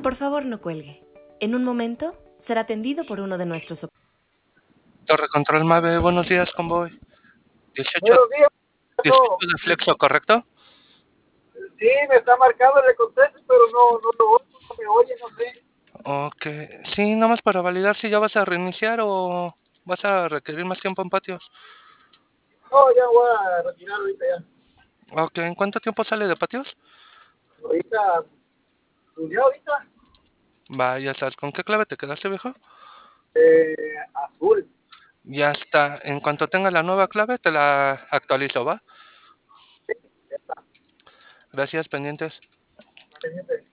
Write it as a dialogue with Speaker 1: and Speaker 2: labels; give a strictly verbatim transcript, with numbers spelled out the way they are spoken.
Speaker 1: Por favor, no cuelgue. En un momento será atendido por uno de nuestros.
Speaker 2: Torre Control Mave, buenos días, convoy. dieciocho,
Speaker 3: Buenos días,
Speaker 2: dieciocho
Speaker 3: no.
Speaker 2: de Flexo, ¿correcto?
Speaker 3: Sí, me está marcando, le contesto, pero no, no lo oigo, no me oye, no sé.
Speaker 2: Ok, sí, nomás para validar si ya vas a reiniciar o vas a requerir más tiempo en patios.
Speaker 3: No, ya voy a retirar ahorita ya.
Speaker 2: Ok, ¿en cuánto tiempo sale de patios?
Speaker 3: Ahorita, pues ya ahorita,
Speaker 2: Vaya, ¿sabes con qué clave te quedaste, viejo?
Speaker 3: eh, azul.
Speaker 2: Ya está. En cuanto tenga la nueva clave, te la actualizo, ¿va?
Speaker 3: Ya está,
Speaker 2: Gracias, pendientes.
Speaker 3: pendiente.